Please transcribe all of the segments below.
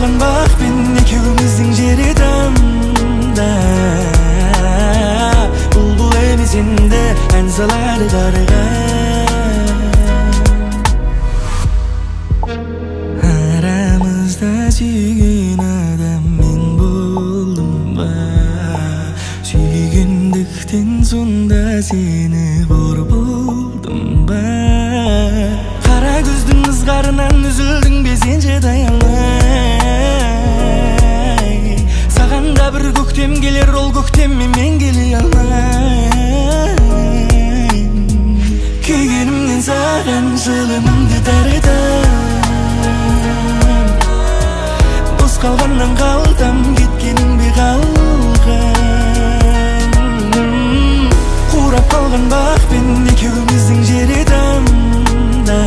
қалған бақпен екеуміздің жері тамда. Бұлбұл емес енді ән салады қарға. Арамызда сүйген адам мен болдым ба? Сүйгендіктен сонда сені бор болдым ба? Қара көздің ызғарынан үзілдің бе сен же таямай? Саған да бір көктем келер, ол көктеммен мен келе алмай. Күйгенімнен саған жылымымды тартам, бос қалғаннан қалтам, кеткенің бе қалған. Қурап қалған бақпен екеуміздің жері тамда.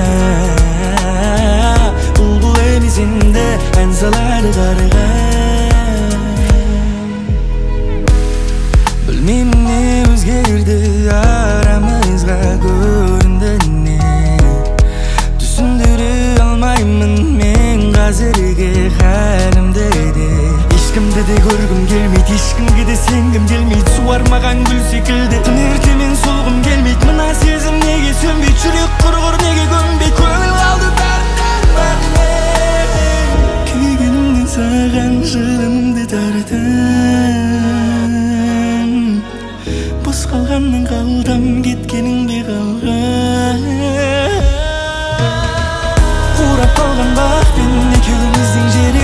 Бұлбұл емес енді ән салады қарға. Білмеймін не өзгерді арамызға, көрінді не, түсіндіре алмаймын мен қазірге халімді де. Ешкімді де көргім келмейді, ешкімге де сенгім келмейді. Суармаған гүл секілді түн ертемен солғым келмейді. Мына сезім неге сөнбейді, жүрек құрғыр неге көнбейді. Көңіл қалды бәрінен. Күйгенімнен саған жылымымды тартам, бос қалғаннан қалтам, кеткенің бе қалған. Қурап қалған бақпен екеуміздің жері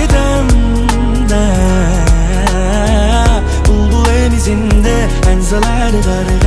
тамда. Бұлбұл емес енді ән салады қарға.